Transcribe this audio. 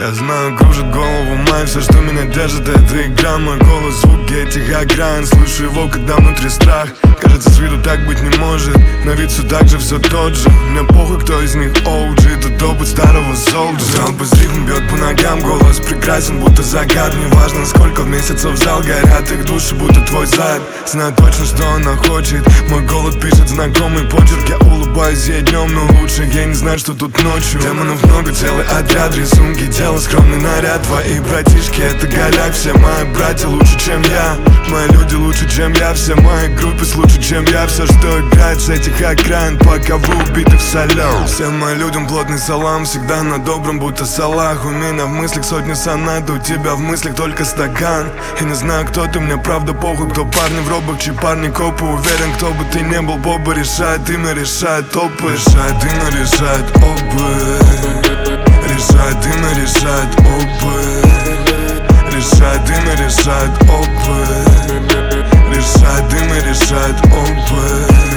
Я знаю, кружит голову май, все, что меня держит, это игра. Мой голос, звуки этих окраин, слышу его, когда внутри страх. Кажется, с виду так быть не может, на вид все так же, все тот же. Мне похуй, кто из них OG, тот опыт старого солджа. Толпы с рифм бьет по ногам, голос прекрасен, будто загад. Неважно, сколько месяцев в зал горят их души, будто твой зад. Знаю точно, что она хочет, мой голод пишет знакомый почерк. Я улыбаюсь ей днем, но лучше ей не знать, что тут ночью. Демонов много, целый отряд, рисунки, дело, скромный наряд. Твои братишки, это голяк, все мои братья лучше, чем я. Мои люди лучше, чем я, все мои группы лучше, чем я. Все, что играет с этих окраин, пока вы убиты в солям. Всем моим людям плотный салам, всегда на добром, будто Салах. У меня в мыслях сотни сонат, у тебя в мыслях только стакан. И не знаю, кто ты, мне правда похуй, кто парни в робах, чьи парни копы. Уверен, кто бы ты не был, Боба решает, имя решает топы. Решает имя, решает опыт. Решает имя, решает опыт. Решает имя, решает опыт. Решает имя, решает опыт.